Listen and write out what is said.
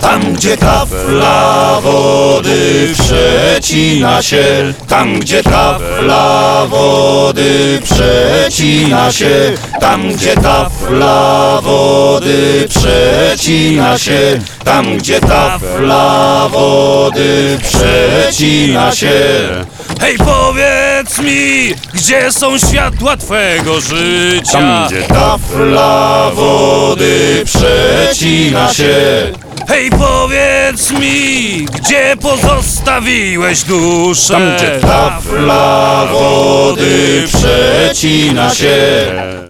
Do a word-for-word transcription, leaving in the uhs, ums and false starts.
tam gdzie tafla wody przecina się, tam gdzie tafla wody przecina się, tam gdzie tafla wody przecina się, tam gdzie tafla wody przecina się. Hej, powiedz mi, gdzie są światła twego życia? Tam gdzie tafla wody przecina się. Hej, powiedz mi, gdzie pozostawiłeś duszę? Tam gdzie tafla wody przecina się.